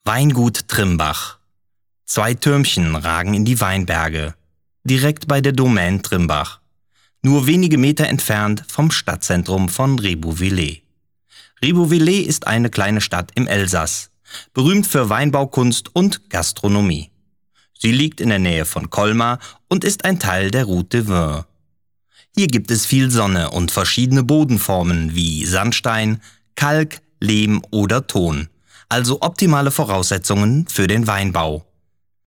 Weingut Trimbach. 2 Türmchen ragen in die Weinberge, direkt bei der Domaine Trimbach, nur wenige Meter entfernt vom Stadtzentrum von Rebouwillés. Rebouwillés ist eine kleine Stadt im Elsass, berühmt für Weinbaukunst und Gastronomie. Sie liegt in der Nähe von Colmar und ist ein Teil der Route de Vin. Hier gibt es viel Sonne und verschiedene Bodenformen wie Sandstein, Kalk, Lehm oder Ton, also optimale Voraussetzungen für den Weinbau.